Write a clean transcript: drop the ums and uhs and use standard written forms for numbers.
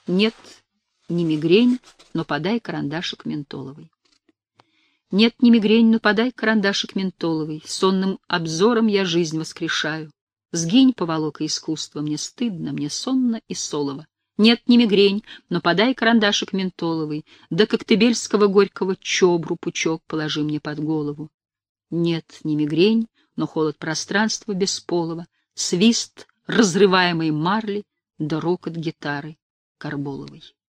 Нет, не мигрень, но подай карандашик ментоловый. Нет, не мигрень, но подай карандашик ментоловый. Сонным обзором я жизнь воскрешаю. Сгинь, поволока искусства, мне стыдно, мне сонно и солово. Нет, не мигрень, но подай карандашик ментоловый, да коктебельского горького чобру пучок положи мне под голову. Нет, не мигрень, но холод пространства бесполого, свист разрываемой марли да рокот гитары Карболовой.